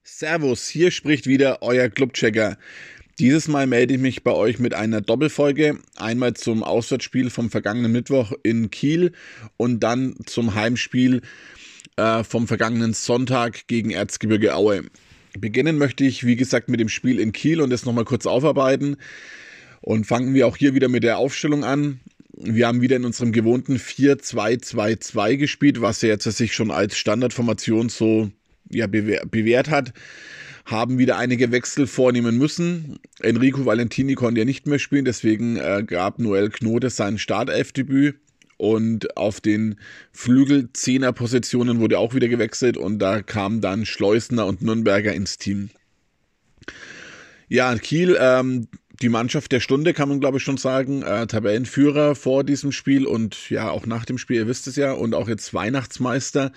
Servus, hier spricht wieder euer Clubchecker. Dieses Mal melde ich mich bei euch mit einer Doppelfolge. Einmal zum Auswärtsspiel vom vergangenen Mittwoch in Kiel und dann zum Heimspiel vom vergangenen Sonntag gegen Erzgebirge Aue. Beginnen möchte ich, wie gesagt, mit dem Spiel in Kiel und das nochmal kurz aufarbeiten. Und fangen wir auch hier wieder mit der Aufstellung an. Wir haben wieder in unserem gewohnten 4-2-2-2 gespielt, was ja jetzt sich schon als Standardformation so bewährt hat. Haben wieder einige Wechsel vornehmen müssen. Enrico Valentini konnte ja nicht mehr spielen, deswegen gab Noel Knote sein Startelfdebüt. Und auf den Flügel-Zehner-Positionen wurde auch wieder gewechselt und da kamen dann Schleusner und Nürnberger ins Team. Ja, Kiel, die Mannschaft der Stunde, kann man glaube ich schon sagen. Tabellenführer vor diesem Spiel und ja auch nach dem Spiel, ihr wisst es ja, und auch jetzt Weihnachtsmeister.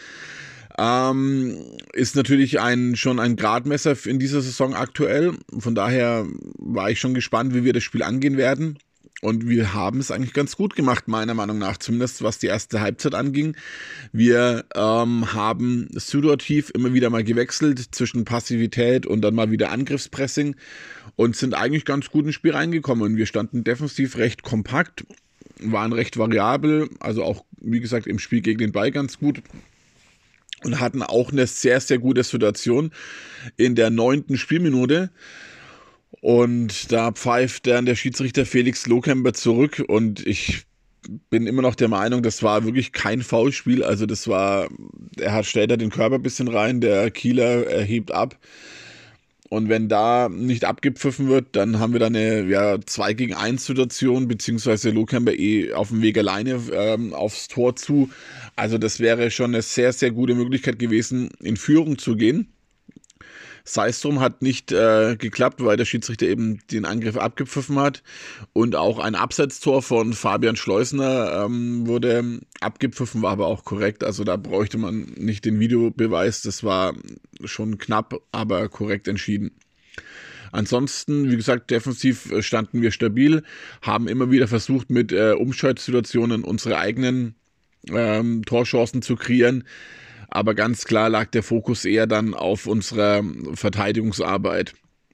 Ist natürlich schon ein Gradmesser in dieser Saison aktuell. Von daher war ich schon gespannt, wie wir das Spiel angehen werden. Und wir haben es eigentlich ganz gut gemacht, meiner Meinung nach, zumindest was die erste Halbzeit anging. Wir haben situativ immer wieder mal gewechselt zwischen Passivität und dann mal wieder Angriffspressing und sind eigentlich ganz gut ins Spiel reingekommen. Und wir standen defensiv recht kompakt, waren recht variabel, also auch, wie gesagt, im Spiel gegen den Ball ganz gut. Und hatten auch eine sehr, sehr gute Situation in der 9. Spielminute. Und da pfeift dann der Schiedsrichter Felix Lohkemper zurück. Und ich bin immer noch der Meinung, das war wirklich kein Foulspiel. Also stellt da den Körper ein bisschen rein, der Kieler hebt ab. Und wenn da nicht abgepfiffen wird, dann haben wir da eine 2 gegen 1 Situation, beziehungsweise Lohkemper auf dem Weg alleine aufs Tor zu. Also das wäre schon eine sehr, sehr gute Möglichkeit gewesen, in Führung zu gehen. Sei es drum, hat nicht geklappt, weil der Schiedsrichter eben den Angriff abgepfiffen hat. Und auch ein Abseitstor von Fabian Schleusner wurde abgepfiffen, war aber auch korrekt. Also da bräuchte man nicht den Videobeweis. Das war schon knapp, aber korrekt entschieden. Ansonsten, wie gesagt, defensiv standen wir stabil, haben immer wieder versucht, mit Umschaltsituationen unsere eigenen Torchancen zu kreieren. Aber ganz klar lag der Fokus eher dann auf unserer Verteidigungsarbeit.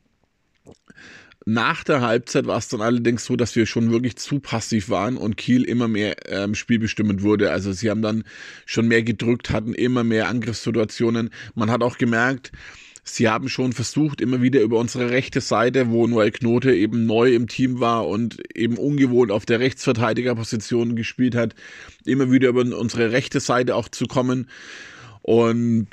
Nach der Halbzeit war es dann allerdings so, dass wir schon wirklich zu passiv waren und Kiel immer mehr spielbestimmend wurde. Also sie haben dann schon mehr gedrückt, hatten immer mehr Angriffssituationen. Man hat auch gemerkt, sie haben schon versucht, immer wieder über unsere rechte Seite, wo Noel Knote eben neu im Team war und eben ungewohnt auf der Rechtsverteidigerposition gespielt hat, immer wieder über unsere rechte Seite auch zu kommen. Und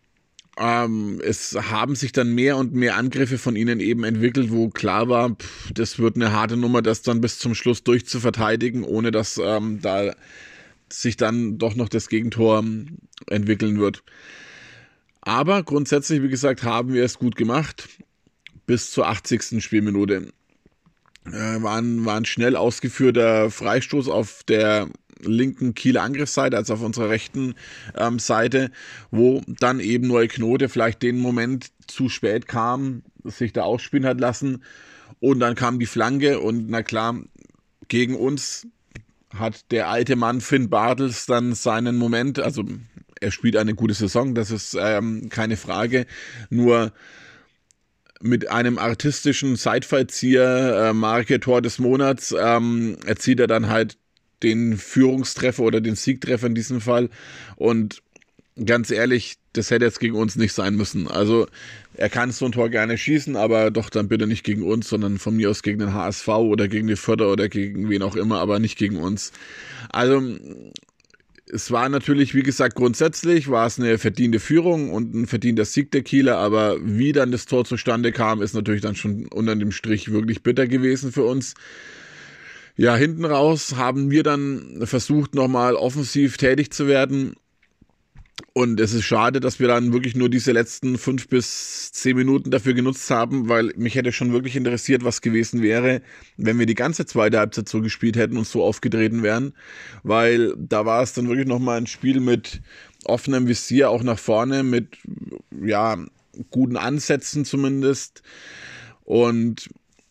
es haben sich dann mehr und mehr Angriffe von ihnen eben entwickelt, wo klar war, das wird eine harte Nummer, das dann bis zum Schluss durchzuverteidigen, ohne dass da sich dann doch noch das Gegentor entwickeln wird. Aber grundsätzlich, wie gesagt, haben wir es gut gemacht. Bis zur 80. Spielminute. War ein schnell ausgeführter Freistoß auf der linken Kieler Angriffsseite, also auf unserer rechten Seite, wo dann eben Noel Knote vielleicht den Moment zu spät kam, sich da ausspielen hat lassen. Und dann kam die Flanke und na klar, gegen uns hat der alte Mann Finn Bartels dann seinen Moment, also er spielt eine gute Saison, das ist keine Frage, nur mit einem artistischen Seitfallzieher, Marke Tor des Monats, erzielt er dann halt den Führungstreffer oder den Siegtreffer in diesem Fall und ganz ehrlich, das hätte jetzt gegen uns nicht sein müssen. Also er kann so ein Tor gerne schießen, aber doch dann bitte nicht gegen uns, sondern von mir aus gegen den HSV oder gegen die Förder oder gegen wen auch immer, aber nicht gegen uns. Also es war natürlich, wie gesagt, grundsätzlich war es eine verdiente Führung und ein verdienter Sieg der Kieler, aber wie dann das Tor zustande kam, ist natürlich dann schon unter dem Strich wirklich bitter gewesen für uns. Ja, hinten raus haben wir dann versucht, nochmal offensiv tätig zu werden. Und es ist schade, dass wir dann wirklich nur diese letzten 5 bis 10 Minuten dafür genutzt haben, weil mich hätte schon wirklich interessiert, was gewesen wäre, wenn wir die ganze zweite Halbzeit so gespielt hätten und so aufgetreten wären. Weil da war es dann wirklich nochmal ein Spiel mit offenem Visier, auch nach vorne, mit guten Ansätzen zumindest. Und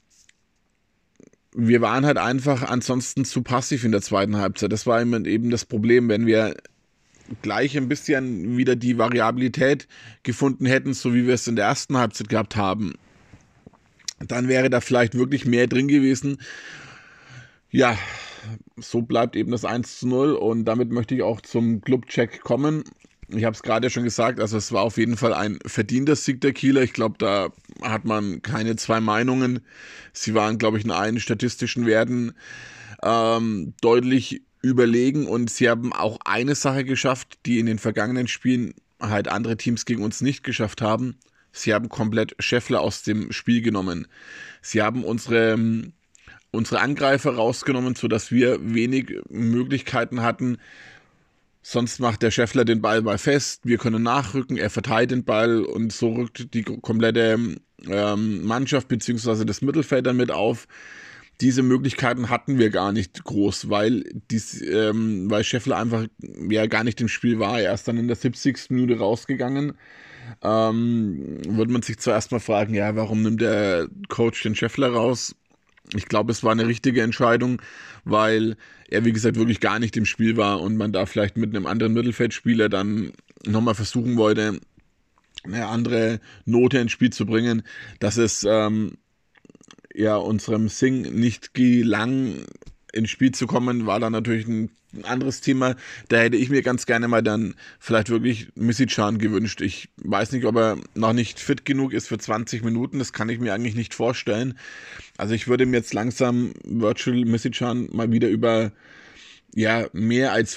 wir waren halt einfach ansonsten zu passiv in der zweiten Halbzeit. Das war eben das Problem, wenn wir gleich ein bisschen wieder die Variabilität gefunden hätten, so wie wir es in der ersten Halbzeit gehabt haben, dann wäre da vielleicht wirklich mehr drin gewesen. Ja, so bleibt eben das 1:0 und damit möchte ich auch zum Clubcheck kommen. Ich habe es gerade schon gesagt, also es war auf jeden Fall ein verdienter Sieg der Kieler. Ich glaube, da hat man keine zwei Meinungen. Sie waren, glaube ich, in allen statistischen Werten deutlich überlegen und sie haben auch eine Sache geschafft, die in den vergangenen Spielen halt andere Teams gegen uns nicht geschafft haben. Sie haben komplett Scheffler aus dem Spiel genommen. Sie haben unsere Angreifer rausgenommen, sodass wir wenig Möglichkeiten hatten. Sonst macht der Scheffler den Ball mal fest, wir können nachrücken, er verteilt den Ball und so rückt die komplette Mannschaft bzw. das Mittelfeld dann mit auf. Diese Möglichkeiten hatten wir gar nicht groß, weil Scheffler einfach ja gar nicht im Spiel war. Er ist dann in der 70. Minute rausgegangen. Würde man sich zuerst mal fragen, ja, warum nimmt der Coach den Scheffler raus? Ich glaube, es war eine richtige Entscheidung, weil er, wie gesagt, wirklich gar nicht im Spiel war und man da vielleicht mit einem anderen Mittelfeldspieler dann nochmal versuchen wollte, eine andere Note ins Spiel zu bringen, dass es unserem Singh nicht gelang, ins Spiel zu kommen, war dann natürlich ein anderes Thema. Da hätte ich mir ganz gerne mal dann vielleicht wirklich Misicjan gewünscht. Ich weiß nicht, ob er noch nicht fit genug ist für 20 Minuten. Das kann ich mir eigentlich nicht vorstellen. Also ich würde mir jetzt langsam Virgil Misicjan mal wieder über mehr als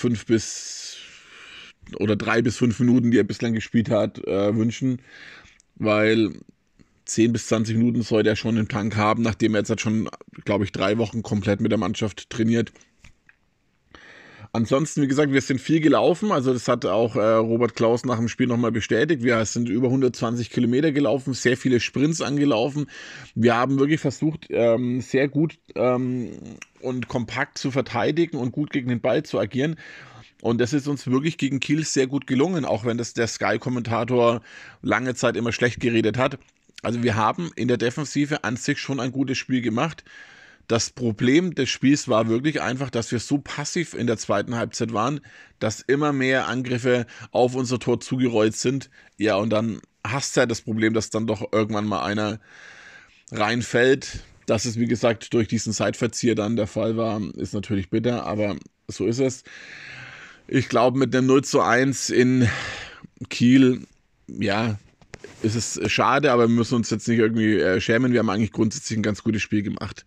3 bis 5 Minuten, die er bislang gespielt hat, wünschen, weil 10 bis 20 Minuten sollte er schon im Tank haben, nachdem er jetzt halt schon, glaube ich, 3 Wochen komplett mit der Mannschaft trainiert. Ansonsten, wie gesagt, wir sind viel gelaufen, also das hat auch Robert Klaus nach dem Spiel nochmal bestätigt. Wir sind über 120 Kilometer gelaufen, sehr viele Sprints angelaufen. Wir haben wirklich versucht, sehr gut und kompakt zu verteidigen und gut gegen den Ball zu agieren. Und das ist uns wirklich gegen Kiel sehr gut gelungen, auch wenn das der Sky-Kommentator lange Zeit immer schlecht geredet hat. Also wir haben in der Defensive an sich schon ein gutes Spiel gemacht. Das Problem des Spiels war wirklich einfach, dass wir so passiv in der zweiten Halbzeit waren, dass immer mehr Angriffe auf unser Tor zugerollt sind. Ja, und dann hast du ja das Problem, dass dann doch irgendwann mal einer reinfällt. Dass es, wie gesagt, durch diesen Seitverzieher dann der Fall war, ist natürlich bitter, aber so ist es. Ich glaube, mit einem 0:1 in Kiel, ist es schade, aber wir müssen uns jetzt nicht irgendwie schämen. Wir haben eigentlich grundsätzlich ein ganz gutes Spiel gemacht.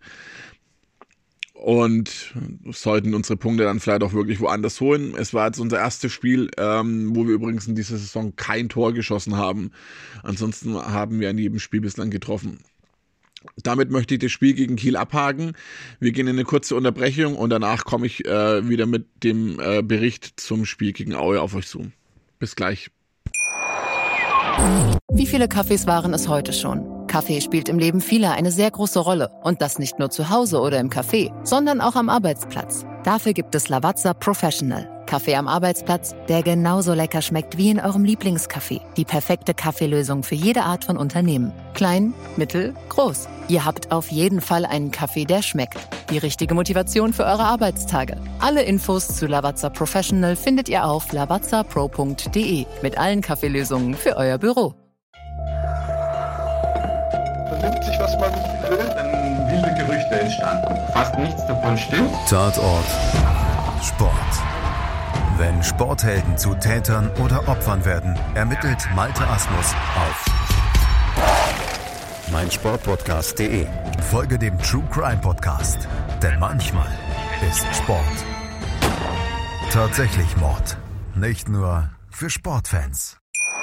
Und sollten unsere Punkte dann vielleicht auch wirklich woanders holen. Es war jetzt unser erstes Spiel, wo wir übrigens in dieser Saison kein Tor geschossen haben. Ansonsten haben wir in jedem Spiel bislang getroffen. Damit möchte ich das Spiel gegen Kiel abhaken. Wir gehen in eine kurze Unterbrechung und danach komme ich wieder mit dem Bericht zum Spiel gegen Aue auf euch zu. Bis gleich. Wie viele Kaffees waren es heute schon? Kaffee spielt im Leben vieler eine sehr große Rolle. Und das nicht nur zu Hause oder im Café, sondern auch am Arbeitsplatz. Dafür gibt es Lavazza Professional. Kaffee am Arbeitsplatz, der genauso lecker schmeckt wie in eurem Lieblingscafé. Die perfekte Kaffeelösung für jede Art von Unternehmen. Klein, mittel, groß. Ihr habt auf jeden Fall einen Kaffee, der schmeckt. Die richtige Motivation für eure Arbeitstage. Alle Infos zu Lavazza Professional findet ihr auf lavazzapro.de mit allen Kaffeelösungen für euer Büro. Vernimmt sich, was man will, dann wilde Gerüchte entstanden. Fast nichts davon stimmt. Tatort Sport. Wenn Sporthelden zu Tätern oder Opfern werden, ermittelt Malte Asmus auf meinsportpodcast.de. Folge dem True Crime Podcast, denn manchmal ist Sport tatsächlich Mord. Nicht nur für Sportfans.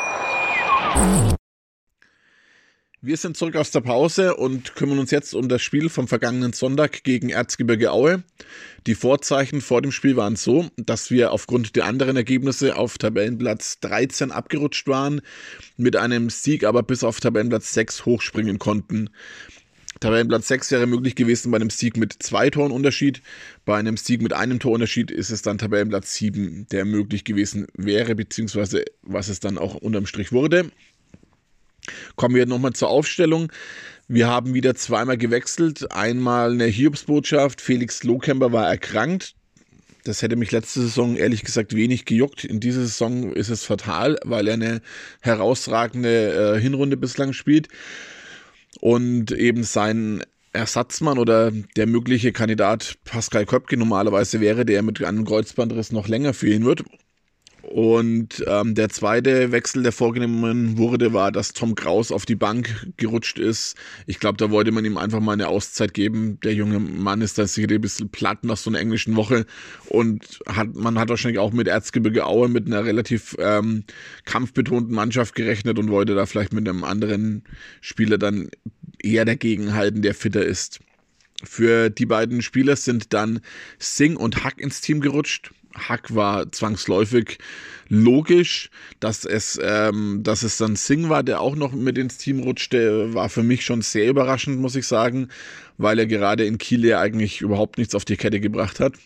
Wir sind zurück aus der Pause und kümmern uns jetzt um das Spiel vom vergangenen Sonntag gegen Erzgebirge Aue. Die Vorzeichen vor dem Spiel waren so, dass wir aufgrund der anderen Ergebnisse auf Tabellenplatz 13 abgerutscht waren, mit einem Sieg aber bis auf Tabellenplatz 6 hochspringen konnten. Tabellenplatz 6 wäre möglich gewesen bei einem Sieg mit 2 Toren Unterschied. Bei einem Sieg mit einem Torunterschied ist es dann Tabellenplatz 7, der möglich gewesen wäre, beziehungsweise was es dann auch unterm Strich wurde. Kommen wir nochmal zur Aufstellung. Wir haben wieder zweimal gewechselt. Einmal eine Hiobsbotschaft. Felix Lohkemper war erkrankt. Das hätte mich letzte Saison ehrlich gesagt wenig gejuckt. In dieser Saison ist es fatal, weil er eine herausragende Hinrunde bislang spielt und eben sein Ersatzmann oder der mögliche Kandidat Pascal Köpke normalerweise wäre, der mit einem Kreuzbandriss noch länger fehlen wird. Und der zweite Wechsel, der vorgenommen wurde, war, dass Tom Kraus auf die Bank gerutscht ist. Ich glaube, da wollte man ihm einfach mal eine Auszeit geben. Der junge Mann ist da sicher ein bisschen platt nach so einer englischen Woche und man hat wahrscheinlich auch mit Erzgebirge Aue mit einer relativ kampfbetonten Mannschaft gerechnet und wollte da vielleicht mit einem anderen Spieler dann eher dagegen halten, der fitter ist. Für die beiden Spieler sind dann Singh und Hack ins Team gerutscht. Hack war zwangsläufig logisch, dass es dann Singh war, der auch noch mit ins Team rutschte, war für mich schon sehr überraschend, muss ich sagen, weil er gerade in Kiel ja eigentlich überhaupt nichts auf die Kette gebracht hat.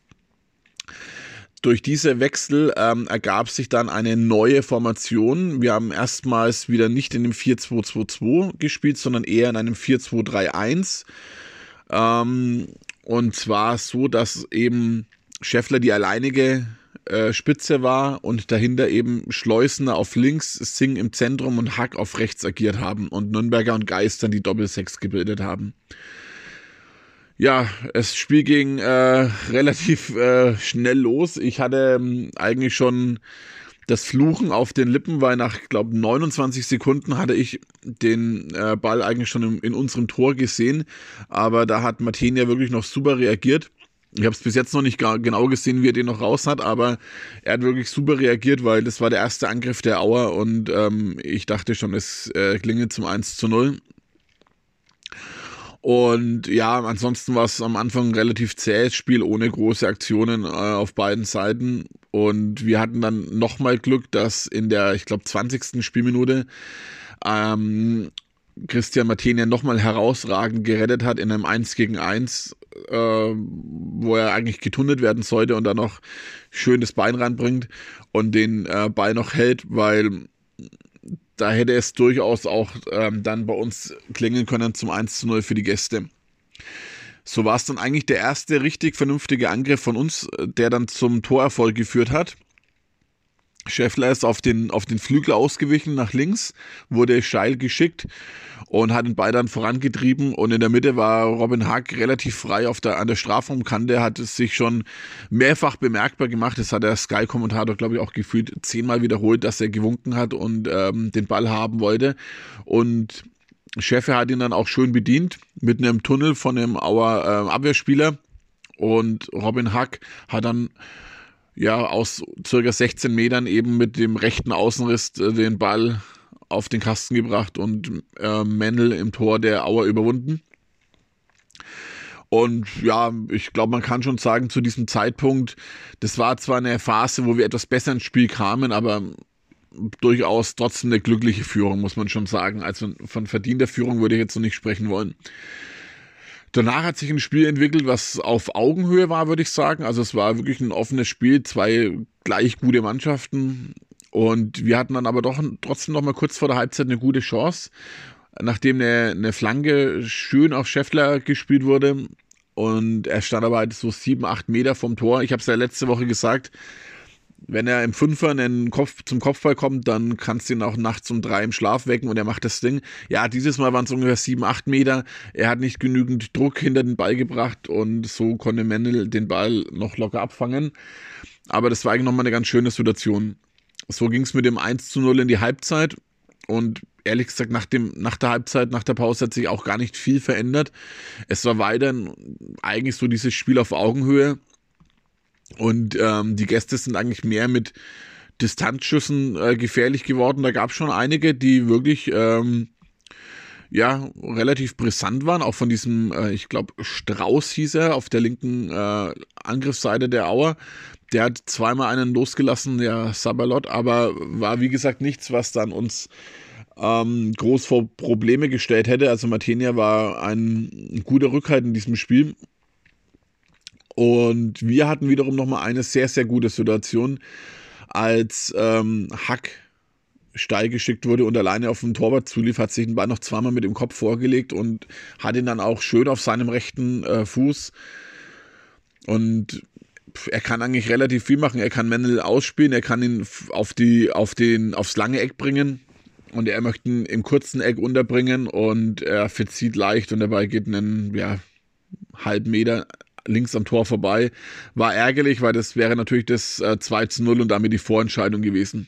Durch diese Wechsel ergab sich dann eine neue Formation. Wir haben erstmals wieder nicht in dem 4-2-2-2 gespielt, sondern eher in einem 4-2-3-1. Und zwar so, dass eben Scheffler die alleinige Spitze war und dahinter eben Schleusener auf links, Singh im Zentrum und Hack auf rechts agiert haben und Nürnberger und Geist dann die Doppelsechs gebildet haben. Ja, das Spiel ging relativ schnell los. Ich hatte eigentlich schon das Fluchen auf den Lippen, weil nach, glaube 29 Sekunden hatte ich den Ball eigentlich schon in unserem Tor gesehen. Aber da hat Matenia wirklich noch super reagiert. Ich habe es bis jetzt noch nicht genau gesehen, wie er den noch raus hat, aber er hat wirklich super reagiert, weil das war der erste Angriff der Auer und ich dachte schon, es klingelt zum 1:0. Und ja, ansonsten war es am Anfang ein relativ zähes Spiel, ohne große Aktionen auf beiden Seiten. Und wir hatten dann nochmal Glück, dass in der, ich glaube, 20. Spielminute Christian Matenia nochmal herausragend gerettet hat in einem 1-gegen-1, wo er eigentlich getunnelt werden sollte und dann noch schön das Bein ranbringt und den Ball noch hält, weil da hätte es durchaus auch dann bei uns klingeln können zum 1:0 für die Gäste. So war es dann eigentlich der erste richtig vernünftige Angriff von uns, der dann zum Torerfolg geführt hat. Scheffler ist auf den Flügel ausgewichen nach links, wurde steil geschickt und hat den Ball dann vorangetrieben und in der Mitte war Robin Hack relativ frei an der Strafraumkante, hat es sich schon mehrfach bemerkbar gemacht, das hat der Sky-Kommentator, glaube ich, auch gefühlt 10-mal wiederholt, dass er gewunken hat und den Ball haben wollte und Scheffler hat ihn dann auch schön bedient mit einem Tunnel von einem Auer Abwehrspieler und Robin Hack hat dann aus circa 16 Metern eben mit dem rechten Außenriss den Ball auf den Kasten gebracht und Mendel im Tor der Auer überwunden. Und ja, ich glaube, man kann schon sagen, zu diesem Zeitpunkt, das war zwar eine Phase, wo wir etwas besser ins Spiel kamen, aber durchaus trotzdem eine glückliche Führung, muss man schon sagen. Also von verdienter Führung würde ich jetzt noch nicht sprechen wollen. Danach hat sich ein Spiel entwickelt, was auf Augenhöhe war, würde ich sagen. Also es war wirklich ein offenes Spiel, zwei gleich gute Mannschaften. Und wir hatten dann aber doch trotzdem noch mal kurz vor der Halbzeit eine gute Chance, nachdem eine Flanke schön auf Scheffler gespielt wurde. Und er stand aber halt so 7-8 Meter vom Tor. Ich habe es ja letzte Woche gesagt, wenn er im Fünfer zum Kopfball kommt, dann kannst du ihn auch nachts um 3 im Schlaf wecken und er macht das Ding. Ja, dieses Mal waren es ungefähr 7-8 Meter. Er hat nicht genügend Druck hinter den Ball gebracht und so konnte Mendel den Ball noch locker abfangen. Aber das war eigentlich nochmal eine ganz schöne Situation. So ging es mit dem 1:0 in die Halbzeit und ehrlich gesagt, nach der Halbzeit, nach der Pause hat sich auch gar nicht viel verändert. Es war weiterhin eigentlich so dieses Spiel auf Augenhöhe. Und die Gäste sind eigentlich mehr mit Distanzschüssen gefährlich geworden. Da gab es schon einige, die wirklich relativ brisant waren. Auch von diesem, ich glaube, Strauß hieß er, auf der linken Angriffsseite der Auer. Der hat zweimal einen losgelassen, der Sabalot, aber war wie gesagt nichts, was dann uns groß vor Probleme gestellt hätte. Also Matenia war ein guter Rückhalt in diesem Spiel. Und wir hatten wiederum nochmal eine sehr, sehr gute Situation, als Hack steil geschickt wurde und alleine auf den Torwart zulief, hat sich den Ball noch zweimal mit dem Kopf vorgelegt und hat ihn dann auch schön auf seinem rechten Fuß. Und er kann eigentlich relativ viel machen. Er kann Mendel ausspielen, er kann ihn aufs lange Eck bringen und er möchte ihn im kurzen Eck unterbringen und er verzieht leicht und der Ball geht einen halben Meter links am Tor vorbei. War ärgerlich, weil das wäre natürlich das 2:0 und damit die Vorentscheidung gewesen.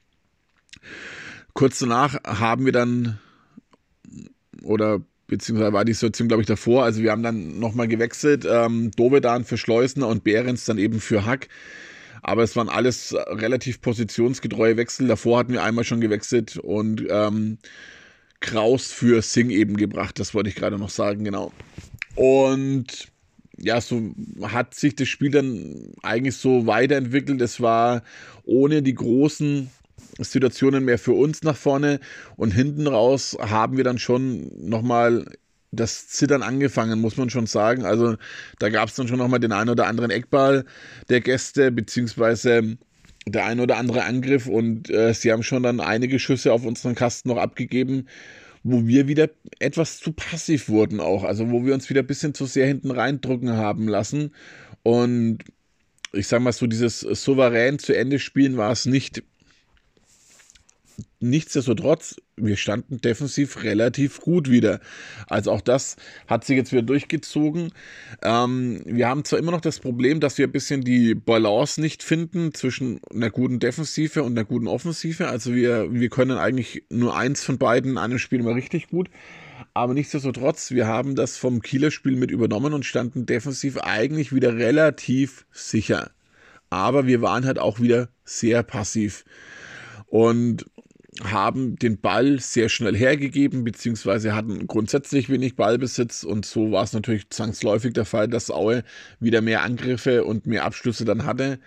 Kurz danach haben wir dann, beziehungsweise war die Situation, glaube ich, davor, also wir haben dann nochmal gewechselt, Dovedan für Schleusner und Behrens dann eben für Hack, aber es waren alles relativ positionsgetreue Wechsel. Davor hatten wir einmal schon gewechselt und Kraus für Singh eben gebracht, das wollte ich gerade noch sagen, genau. Und ja, so hat sich das Spiel dann eigentlich so weiterentwickelt. Es war ohne die großen Situationen mehr für uns nach vorne und hinten raus haben wir dann schon nochmal das Zittern angefangen, muss man schon sagen. Also da gab es dann schon nochmal den einen oder anderen Eckball der Gäste, beziehungsweise der ein oder andere Angriff und sie haben schon dann einige Schüsse auf unseren Kasten noch abgegeben, wo wir wieder etwas zu passiv wurden auch, also wo wir uns wieder ein bisschen zu sehr hinten reindrücken haben lassen und ich sag mal so, dieses souverän zu Ende spielen war es nicht. Nichtsdestotrotz, wir standen defensiv relativ gut wieder. Also auch das hat sich jetzt wieder durchgezogen. Wir haben zwar immer noch das Problem, dass wir ein bisschen die Balance nicht finden zwischen einer guten Defensive und einer guten Offensive. Also wir können eigentlich nur eins von beiden in einem Spiel immer richtig gut. Aber nichtsdestotrotz, wir haben das vom Kieler Spiel mit übernommen und standen defensiv eigentlich wieder relativ sicher. Aber wir waren halt auch wieder sehr passiv. Und haben den Ball sehr schnell hergegeben, beziehungsweise hatten grundsätzlich wenig Ballbesitz und so war es natürlich zwangsläufig der Fall, dass Aue wieder mehr Angriffe und mehr Abschlüsse dann hatte.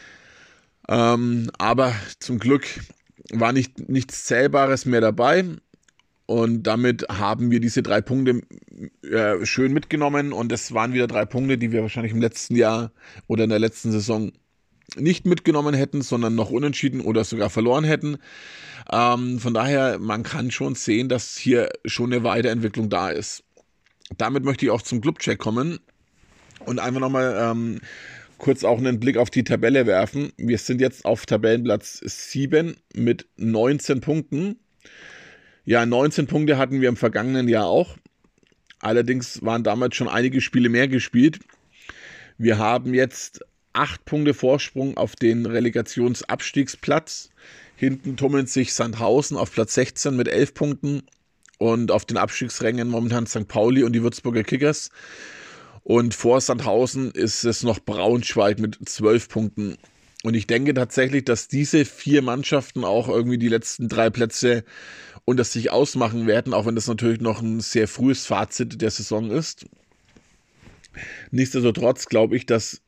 Aber zum Glück war nichts Zählbares mehr dabei und damit haben wir diese 3 Punkte schön mitgenommen und es waren wieder 3 Punkte, die wir wahrscheinlich im letzten Jahr oder in der letzten Saison nicht mitgenommen hätten, sondern noch unentschieden oder sogar verloren hätten. Von daher, man kann schon sehen, dass hier schon eine Weiterentwicklung da ist. Damit möchte ich auch zum Clubcheck kommen und einfach nochmal kurz auch einen Blick auf die Tabelle werfen. Wir sind jetzt auf Tabellenplatz 7 mit 19 Punkten. Ja, 19 Punkte hatten wir im vergangenen Jahr auch. Allerdings waren damals schon einige Spiele mehr gespielt. Wir haben jetzt 8 Punkte Vorsprung auf den Relegationsabstiegsplatz. Hinten tummeln sich Sandhausen auf Platz 16 mit 11 Punkten und auf den Abstiegsrängen momentan St. Pauli und die Würzburger Kickers. Und vor Sandhausen ist es noch Braunschweig mit 12 Punkten. Und ich denke tatsächlich, dass diese 4 Mannschaften auch irgendwie die letzten 3 Plätze unter sich ausmachen werden, auch wenn das natürlich noch ein sehr frühes Fazit der Saison ist. Nichtsdestotrotz glaube ich, dass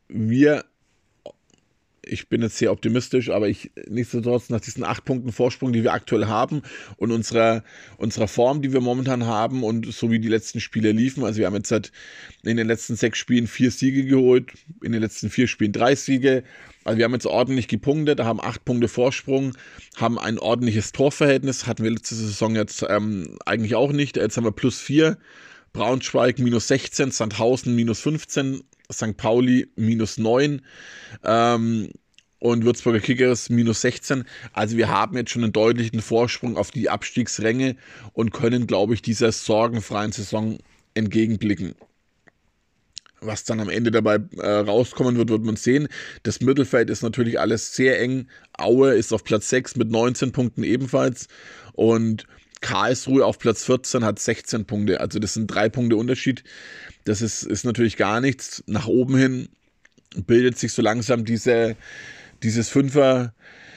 ich bin jetzt sehr optimistisch, aber nichtsdestotrotz nach diesen 8 Punkten Vorsprung, die wir aktuell haben und unserer Form, die wir momentan haben und so wie die letzten Spiele liefen, also wir haben jetzt in den letzten 6 Spielen 4 Siege geholt, in den letzten 4 Spielen 3 Siege, also wir haben jetzt ordentlich gepunktet, haben 8 Punkte Vorsprung, haben ein ordentliches Torverhältnis, hatten wir letzte Saison jetzt eigentlich auch nicht, jetzt haben wir +4, Braunschweig -16, Sandhausen -15, St. Pauli -9 und Würzburger Kickers -16. Also wir haben jetzt schon einen deutlichen Vorsprung auf die Abstiegsränge und können, glaube ich, dieser sorgenfreien Saison entgegenblicken. Was dann am Ende dabei rauskommen wird man sehen. Das Mittelfeld ist natürlich alles sehr eng. Aue ist auf Platz 6 mit 19 Punkten ebenfalls und Karlsruhe auf Platz 14 hat 16 Punkte. Also das sind 3 Punkte Unterschied. Das ist natürlich gar nichts. Nach oben hin bildet sich so langsam dieses Fünfer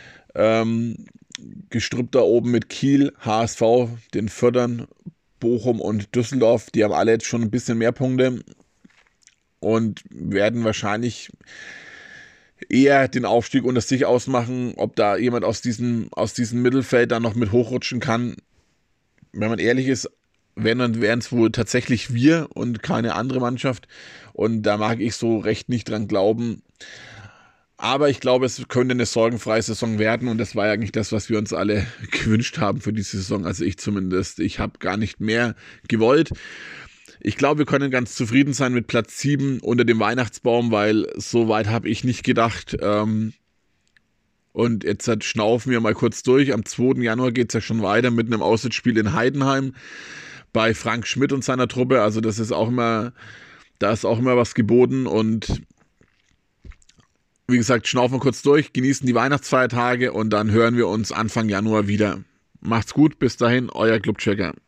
Gestrüpp da oben mit Kiel, HSV, den Fördern, Bochum und Düsseldorf. Die haben alle jetzt schon ein bisschen mehr Punkte und werden wahrscheinlich eher den Aufstieg unter sich ausmachen. Ob da jemand aus diesem Mittelfeld dann noch mit hochrutschen kann, wenn man ehrlich ist, wären es wohl tatsächlich wir und keine andere Mannschaft. Und da mag ich so recht nicht dran glauben. Aber ich glaube, es könnte eine sorgenfreie Saison werden. Und das war ja eigentlich das, was wir uns alle gewünscht haben für diese Saison. Also ich zumindest. Ich habe gar nicht mehr gewollt. Ich glaube, wir können ganz zufrieden sein mit Platz 7 unter dem Weihnachtsbaum, weil so weit habe ich nicht gedacht. Und jetzt schnaufen wir mal kurz durch. Am 2. Januar geht es ja schon weiter mit einem Auswärtsspiel in Heidenheim bei Frank Schmidt und seiner Truppe. Also da ist auch immer was geboten. Und wie gesagt, schnaufen wir kurz durch, genießen die Weihnachtsfeiertage und dann hören wir uns Anfang Januar wieder. Macht's gut, bis dahin, euer Clubchecker.